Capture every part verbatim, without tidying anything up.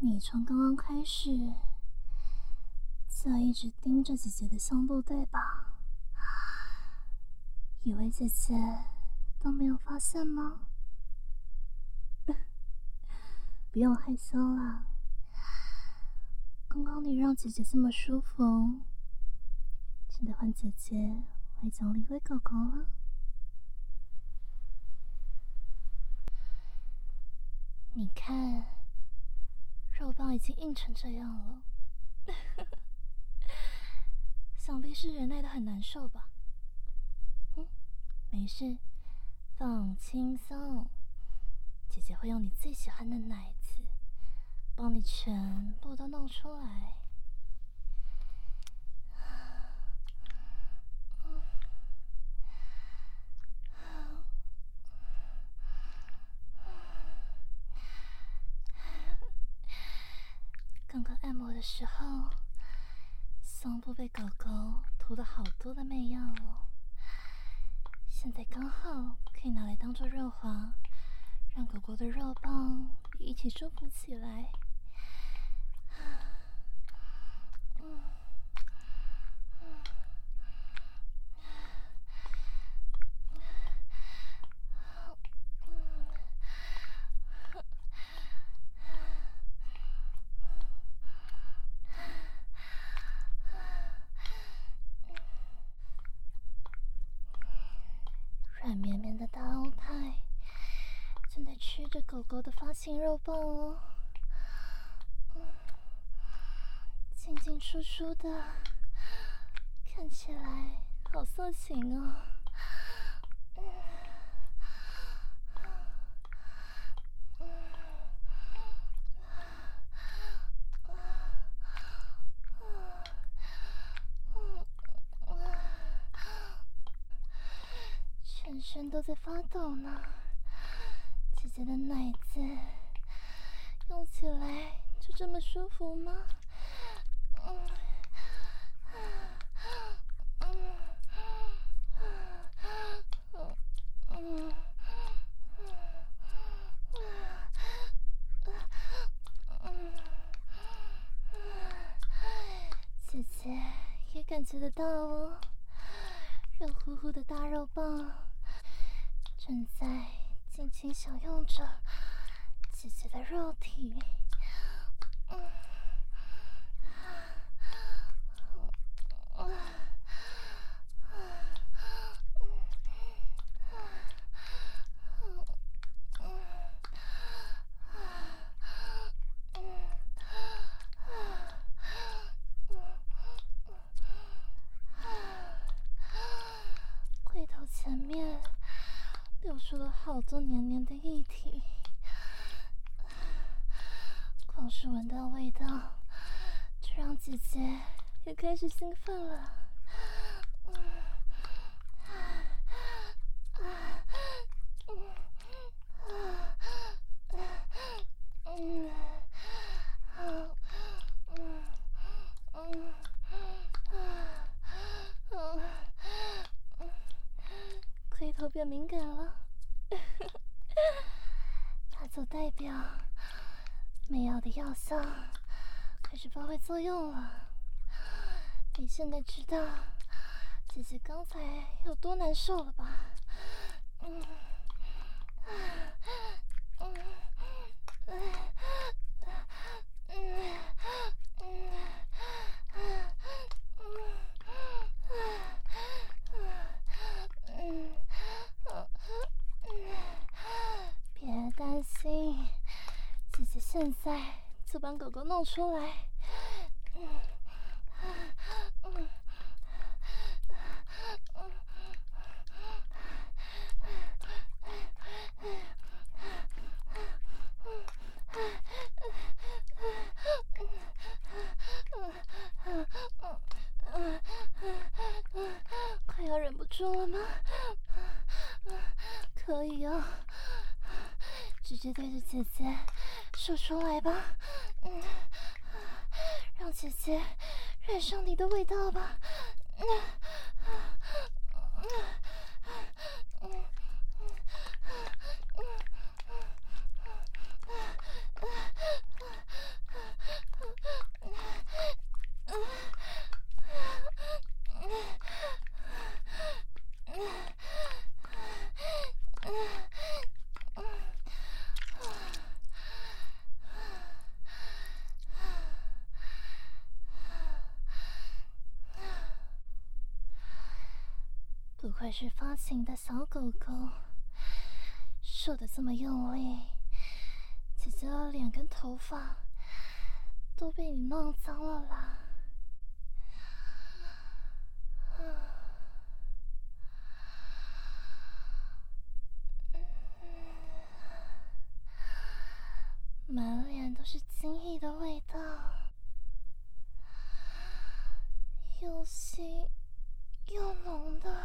你从刚刚开始就一直盯着姐姐的胸部，对吧？以为姐姐都没有发现吗？不用害羞啦，刚刚你让姐姐这么舒服，真的换姐姐会奖励喂狗狗了。你看，肉棒已经硬成这样了，想必是忍耐的很难受吧？嗯，没事，放轻松，姐姐会用你最喜欢的奶子，帮你全部都弄出来。刚刚按摩的时候，胸部被狗狗涂了好多的媚药哦。现在刚好可以拿来当做润滑，让狗狗的肉棒也一起舒服起来。嗯嗯软绵绵的大欧派正在吃着狗狗的发情肉棒哦，嗯，进进出出的，看起来好色情哦。嗯嗯全身都在发抖呢，姐姐的奶子用起来就这么舒服吗？嗯嗯嗯嗯，姐姐也感觉得到哦，热乎乎的大肉棒正在尽情享用着姐姐的肉体。嗯嗯龟头前面流出了好多黏黏的液体，光是闻到味道，就让姐姐也开始兴奋了。嗯啊嗯啊嗯啊嗯嗯嗯嗯，龟头变敏感了，那就代表美药的药效开始发挥作用了。你现在知道姐姐刚才有多难受了吧？嗯嗯嗯嗯嗯别担心，姐姐现在就帮狗狗弄出来。嗯嗯快要忍不住了吗？可以哦，直接对着姐姐说出来吧。嗯，让姐姐染上你的味道吧。嗯嗯嗯嗯愧是发情的小狗狗，射得这么用力，姐姐的脸跟头发都被你弄脏了啦。满脸都是精液的味道，又腥又浓的。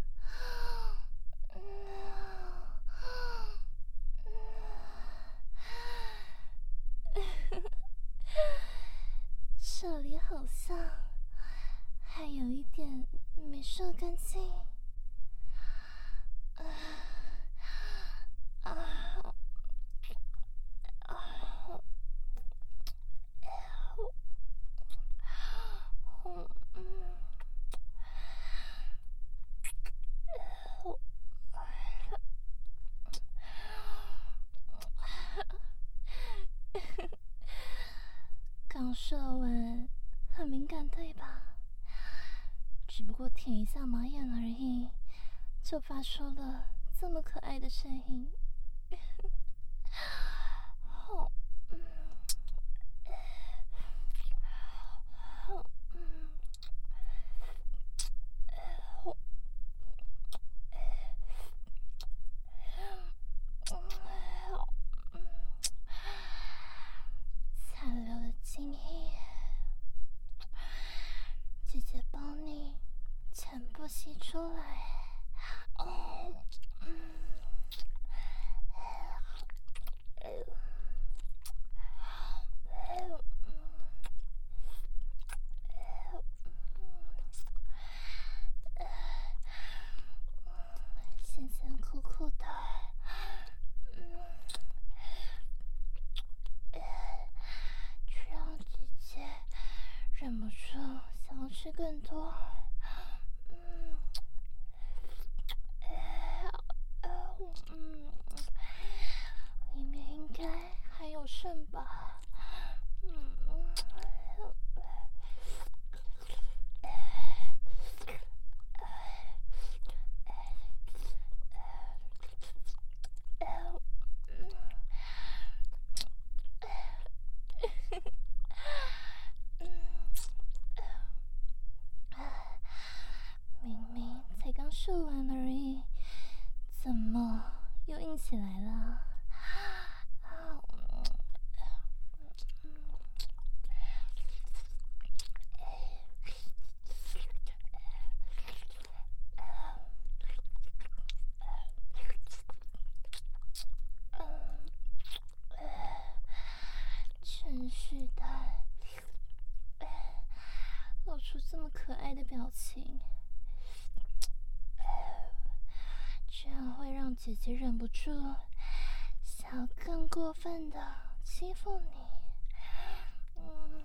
这里好像还有一点没射干净。啊啊啊！刚射完，很敏感对吧？只不过舔一下马眼而已，就发出了这么可爱的声音。好，嗯，好，嗯，好，好，嗯，残留的精液，姐姐帮你全部吸出来。哦，嗯。咸咸苦苦的，嗯，却让姐姐忍不住想要吃更多。嗯，嗯，里面应该还有剩吧。嗯。明明才刚射完而已，怎么又硬起来了？真是的，露出这么可爱的表情，这样会让姐姐忍不住想要更过分的欺负你。嗯，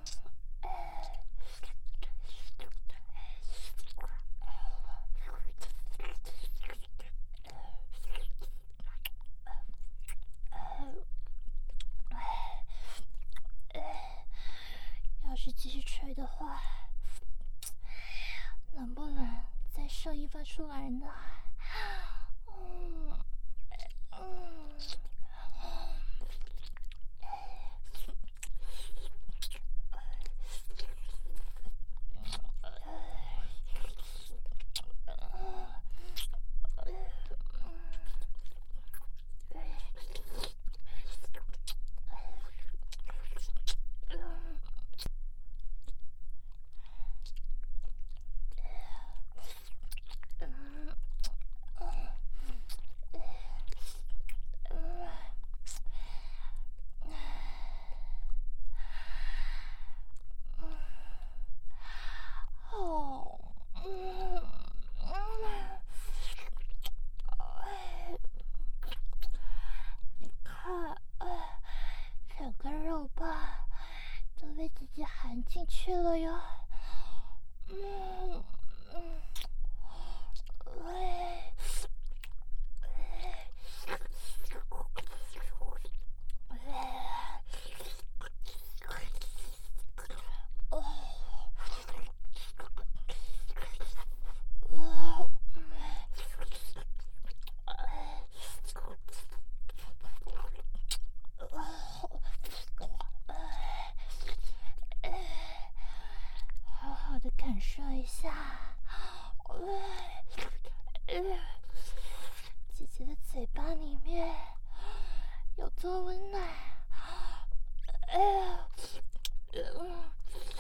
要是继续吹的话，能不能再射一发出来呢？嗯嗯。含进去了哟。嗯嗯，喂， 嘴巴里面有多温暖。哎呀，嗯，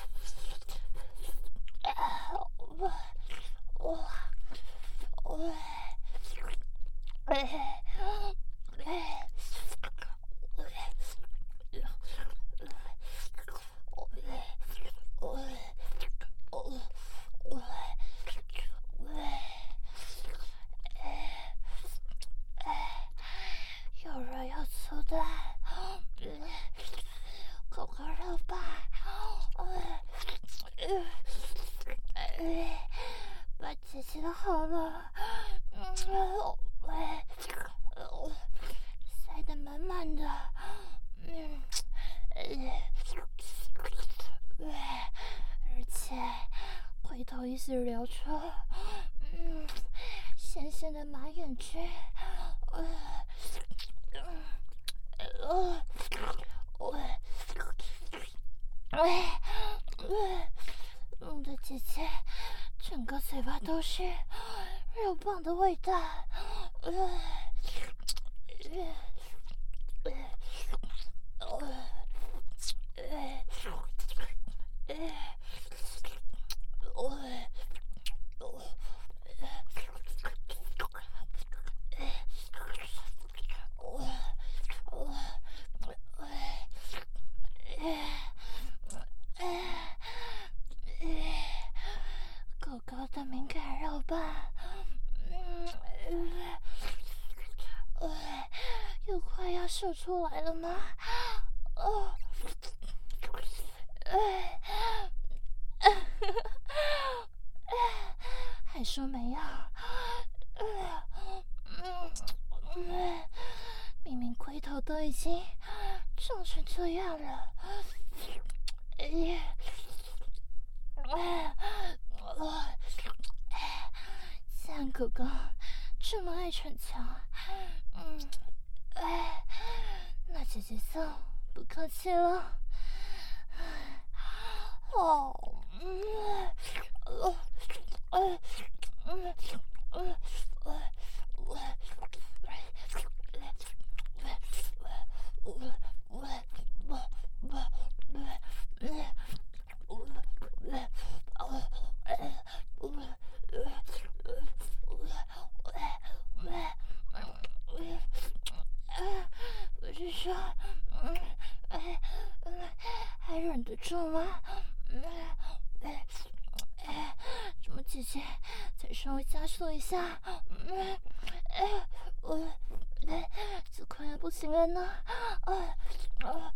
我我我，哎哎。又热又粗的狗狗肉棒，把姐姐的喉咙塞得满满的，嗯，而且回头一直流出嗯咸咸的马眼汁，呃呃我哎弄得姐姐整个嘴巴都是肉棒的味道，呃呃呃呃呃我我我我狗狗的敏感肉棒，嗯，又快要射出来了吗？哦，还说没有？明明龟头都已经肿成这样了，哎呀！既然狗狗这么爱逞强，嗯，哎，那姐姐就不客气了。哦，嗯，呃，呃，嗯，呃，呃，我，我，我，我，我，我是说，嗯，哎，还忍得住吗？嗯，哎，哎，怎么姐姐再稍微加速一下？嗯，哎，我，哎，就快要不行了呢。啊啊！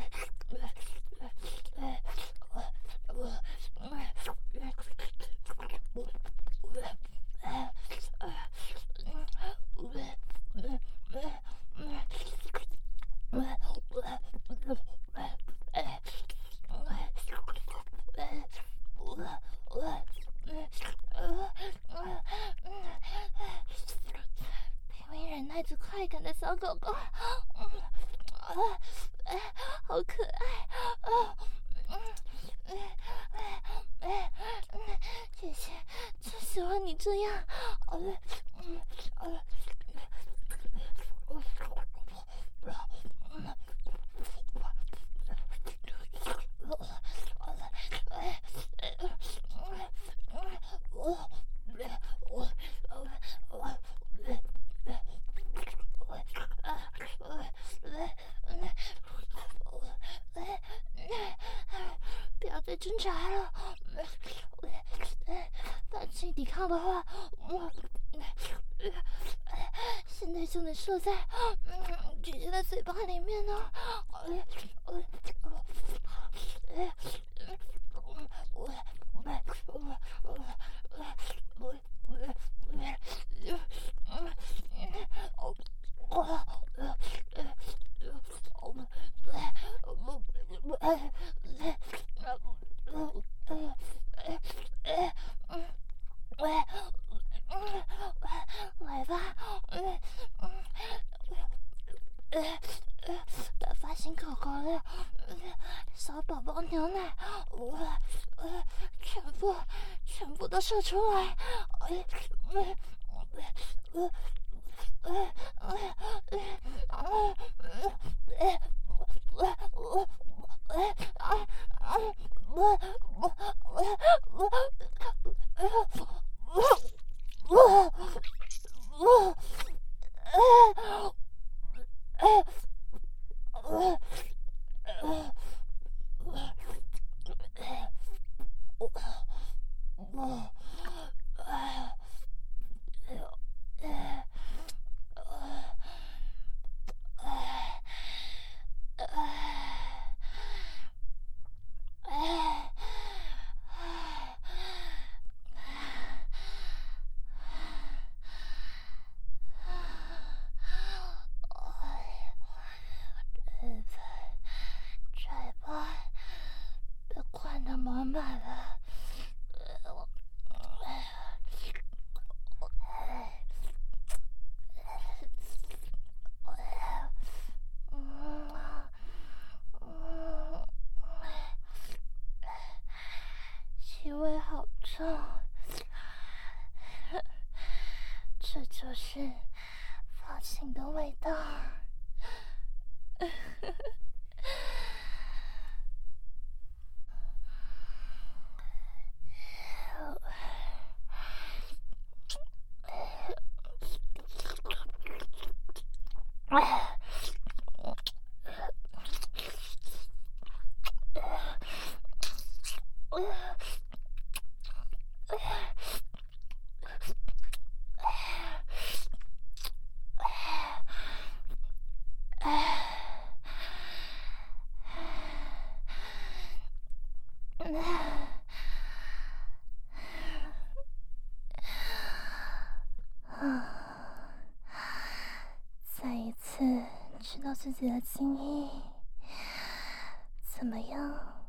拼命忍耐着快感的小狗狗，嗯，啊，哎，好可爱，啊，嗯，哎，哎，哎，嗯，姐姐就喜欢你这样，啊，嗯，啊，不要再挣扎了，放弃抵抗的话，我现在就能射在姐姐的嘴巴里面呢。来吧，把发型狗狗的小宝宝牛奶，我呃全部全部都射出来，呃呃呃呃拽吧，别灌得满满了。气味好重，这就是发情的味道。再一次知道自己的心意，怎么样？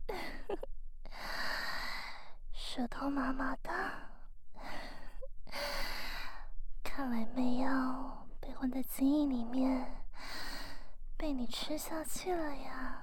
舌头麻麻的，看来媚药被混在精液里面，被你吃下去了呀。